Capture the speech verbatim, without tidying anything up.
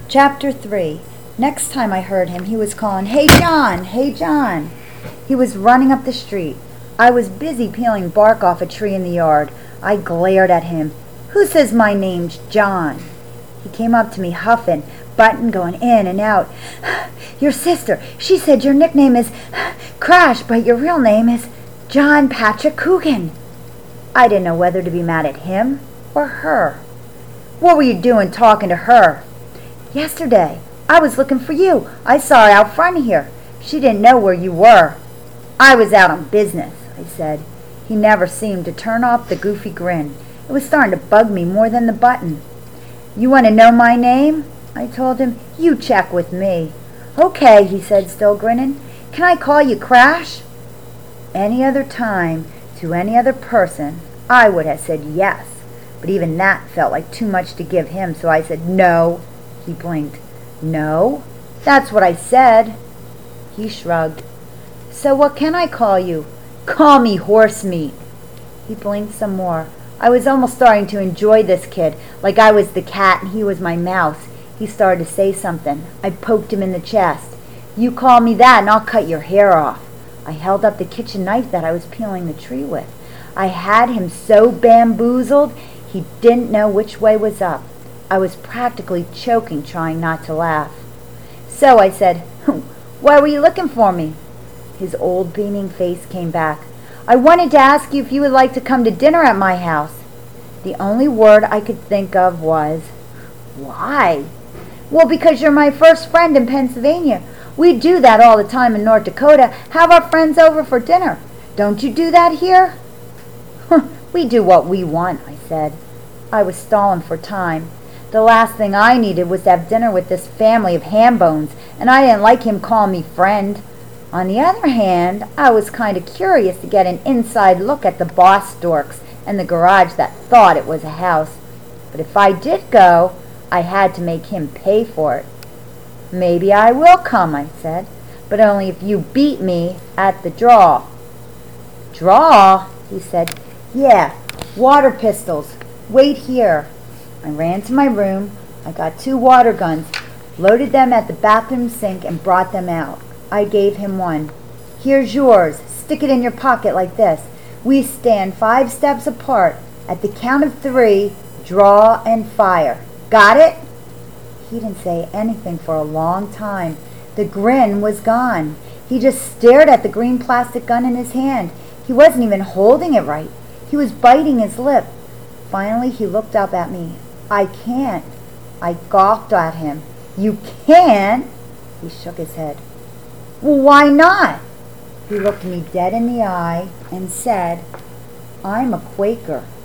Chapter three. Next time I heard him, he was calling, "Hey, John! Hey, John!" He was running up the street. I was busy peeling bark off a tree in the yard. I glared at him. "Who says my name's John?" He came up to me huffing, button going in and out. "Your sister, she said your nickname is Crash, but your real name is John Patrick Coogan." I didn't know whether to be mad at him or her. "What were you doing talking to her?" "Yesterday. I was looking for you. I saw her out front here. She didn't know where you were." "I was out on business," I said. He never seemed to turn off the goofy grin. It was starting to bug me more than the button. "You want to know my name?" I told him. "You check with me." "Okay," he said, still grinning. "Can I call you Crash?" Any other time, to any other person, I would have said yes. But even that felt like too much to give him, so I said, "No." He blinked. "No? That's what I said." He shrugged. "So what can I call you?" "Call me horse meat." He blinked some more. I was almost starting to enjoy this kid, like I was the cat and he was my mouse. He started to say something. I poked him in the chest. "You call me that and I'll cut your hair off." I held up the kitchen knife that I was peeling the tree with. I had him so bamboozled, he didn't know which way was up. I was practically choking, trying not to laugh. "So," I said, "why were you looking for me?" His old beaming face came back. "I wanted to ask you if you would like to come to dinner at my house." The only word I could think of was, "Why?" "Well, because you're my first friend in Pennsylvania. We do that all the time in North Dakota, have our friends over for dinner. Don't you do that here?" "We do what we want," I said. I was stalling for time. The last thing I needed was to have dinner with this family of ham bones, and I didn't like him calling me friend. On the other hand, I was kind of curious to get an inside look at the boss dorks and the garage that thought it was a house. But if I did go, I had to make him pay for it. "Maybe I will come," I said, "but only if you beat me at the draw." "Draw?" he said. "Yeah, water pistols. Wait here." I ran to my room. I got two water guns, loaded them at the bathroom sink, and brought them out. I gave him one. "Here's yours. Stick it in your pocket like this. We stand five steps apart. At the count of three, draw and fire. Got it?" He didn't say anything for a long time. The grin was gone. He just stared at the green plastic gun in his hand. He wasn't even holding it right. He was biting his lip. Finally, he looked up at me. "I can't." I gawked at him. "You can't?" He shook his head. "Well, why not?" He looked me dead in the eye and said, "I'm a Quaker."